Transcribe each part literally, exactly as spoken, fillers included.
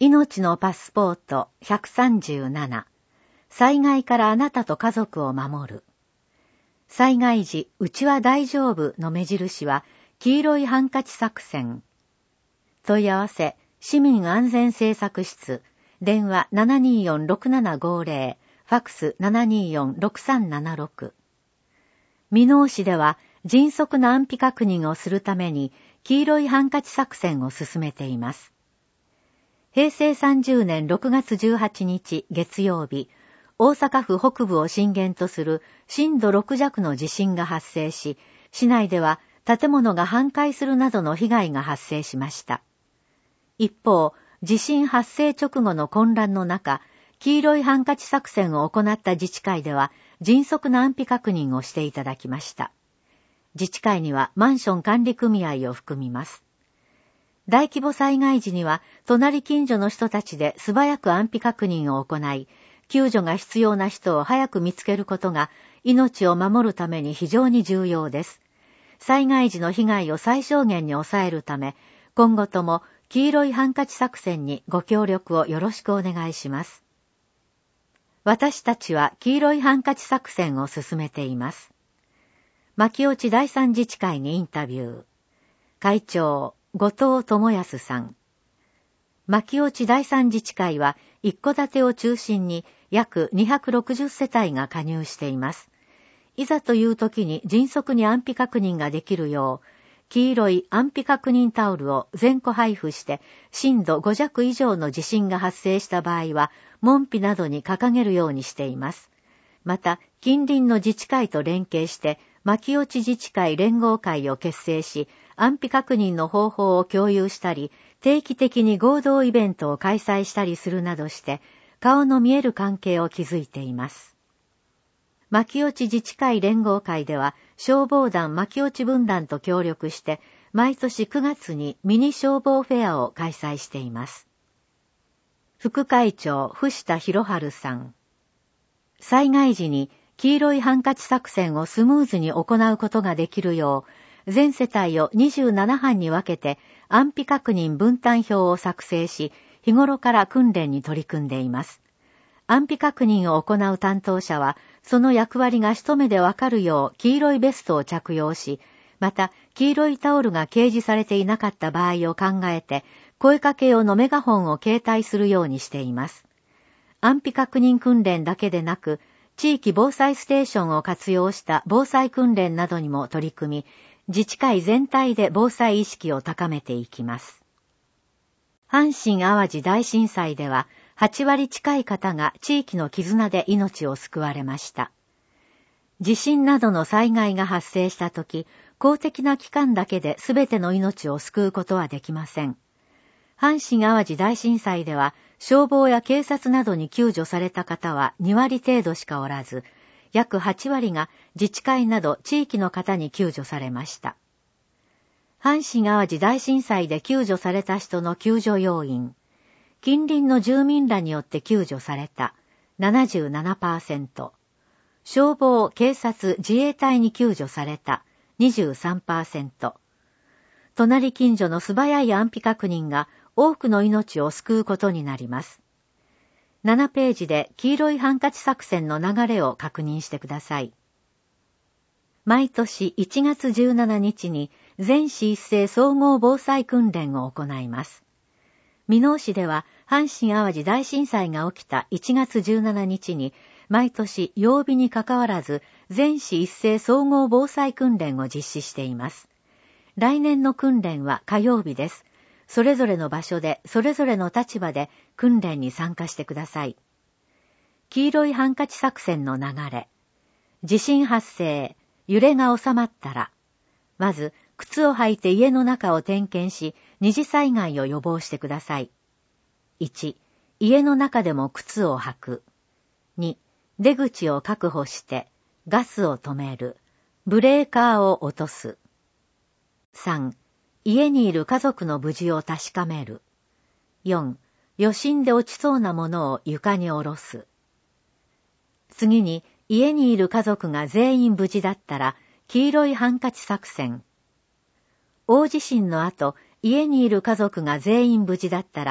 命のパスポートひゃくさんじゅうなな。災害からあなたと家族を守る。災害時、うちは大丈夫の目印は、黄色いハンカチ作戦。問い合わせ、市民安全政策室、電話 ななにーよんろくななごぜろ、ファックス ななにーよんろくさんななろく。箕面市では、迅速な安否確認をするために、黄色いハンカチ作戦を進めています。へいせいさんじゅうねんろくがつじゅうはちにち月曜日、大阪府北部を震源とする震度ろくじゃくの地震が発生し、市内では建物が半壊するなどの被害が発生しました。一方、地震発生直後の混乱の中、黄色いハンカチ作戦を行った自治会では、迅速な安否確認をしていただきました。自治会にはマンション管理組合を含みます。大規模災害時には、隣近所の人たちで素早く安否確認を行い、救助が必要な人を早く見つけることが、命を守るために非常に重要です。災害時の被害を最小限に抑えるため、今後とも黄色いハンカチ作戦にご協力をよろしくお願いします。私たちは黄色いハンカチ作戦を進めています。牧落第三自治会にインタビュー。会長、後藤智康さん。牧落第三自治会は一戸建てを中心に約にひゃくろくじゅっせたいが加入しています。いざという時に迅速に安否確認ができるよう、黄色い安否確認タオルを全戸配布して、震度ごじゃく以上の地震が発生した場合は、門扉などに掲げるようにしています。また、近隣の自治会と連携して、牧落自治会連合会を結成し、安否確認の方法を共有したり、定期的に合同イベントを開催したりするなどして、顔の見える関係を築いています。牧落自治会連合会では、消防団牧落分団と協力して、毎年くがつにミニ消防フェアを開催しています。副会長、藤田博春さん。災害時に黄色いハンカチ作戦をスムーズに行うことができるよう、全世帯をにじゅうななはんに分けて安否確認分担表を作成し、日頃から訓練に取り組んでいます。安否確認を行う担当者は、その役割が一目でわかるよう黄色いベストを着用し、また黄色いタオルが掲示されていなかった場合を考えて、声かけ用のメガホンを携帯するようにしています。安否確認訓練だけでなく、地域防災ステーションを活用した防災訓練などにも取り組み、自治会全体で防災意識を高めていきます。阪神淡路大震災では、はちわり近い方が地域の絆で命を救われました。地震などの災害が発生したとき、公的な機関だけで全ての命を救うことはできません。阪神淡路大震災では、消防や警察などに救助された方はにわり程度しかおらず、約はちわりが自治会など地域の方に救助されました。阪神淡路大震災で救助された人の救助要員、近隣の住民らによって救助された ななじゅうななパーセント、消防、警察、自衛隊に救助された にじゅうさんパーセント、隣近所の素早い安否確認が多くの命を救うことになります。ななページで黄色いハンカチ作戦の流れを確認してください。毎年いちがつじゅうしちにちに全市一斉総合防災訓練を行います。箕面市では阪神淡路大震災が起きたいちがつじゅうしちにちに毎年曜日にかかわらず全市一斉総合防災訓練を実施しています。来年の訓練は火曜日です。それぞれの場所でそれぞれの立場で訓練に参加してください。黄色いハンカチ作戦の流れ。地震発生、揺れが収まったら、まず靴を履いて家の中を点検し、二次災害を予防してください。いち、家の中でも靴を履く。に、出口を確保して、ガスを止める。ブレーカーを落とす。さん、家にいる家族の無事を確かめる。よん、余震で落ちそうなものを床に下ろす。次に、家にいる家族が全員無事だったら、黄色いハンカチ作戦。大地震の後、家にいる家族が全員無事だったら、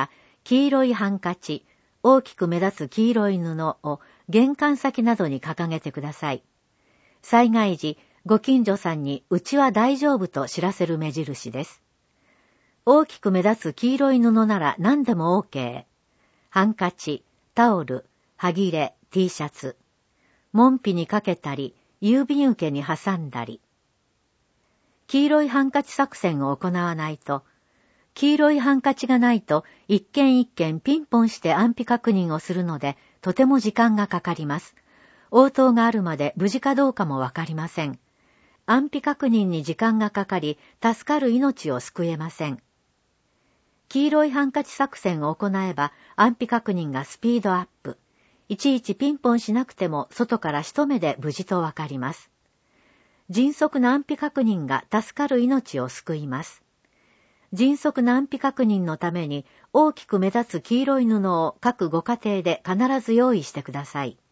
黄色いハンカチ、大きく目立つ黄色い布を玄関先などに掲げてください。災害時、ご近所さんにうちは大丈夫と知らせる目印です。大きく目立つ黄色い布なら何でも OK。ハンカチ、タオル、はぎれ、T シャツ。門扉にかけたり、郵便受けに挟んだり。黄色いハンカチ作戦を行わないと、黄色いハンカチがないと一軒一軒ピンポンして安否確認をするので、とても時間がかかります。応答があるまで無事かどうかもわかりません。安否確認に時間がかかり、助かる命を救えません。黄色いハンカチ作戦を行えば安否確認がスピードアップ。いちいちピンポンしなくても外から一目で無事とわかります。迅速な安否確認が助かる命を救います。迅速な安否確認のために大きく目立つ黄色い布を各ご家庭で必ず用意してください。